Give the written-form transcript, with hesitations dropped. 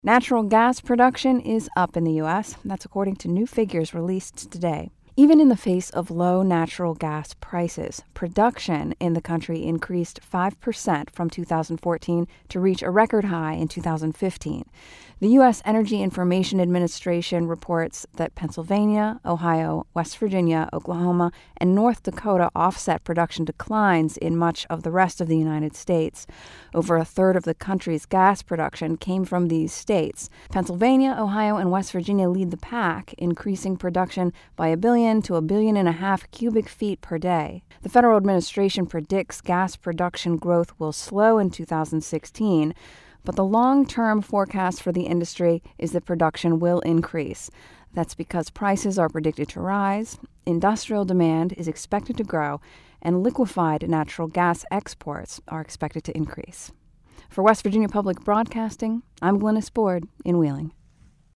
Natural gas production is up in the U.S. That's according to new figures released today. Even in the face of low natural gas prices, production in the country increased 5% from 2014 to reach a record high in 2015. The U.S. Energy Information Administration reports that Pennsylvania, Ohio, West Virginia, Oklahoma, and North Dakota offset production declines in much of the rest of the United States. Over a third of the country's gas production came from these states. Pennsylvania, Ohio, and West Virginia lead the pack, increasing production by 1 billion to 1.5 billion cubic feet per day. The Federal Administration predicts gas production growth will slow in 2016, but the long-term forecast for the industry is that production will increase. That's because prices are predicted to rise, industrial demand is expected to grow, and liquefied natural gas exports are expected to increase. For West Virginia Public Broadcasting, I'm Glynis Board in Wheeling.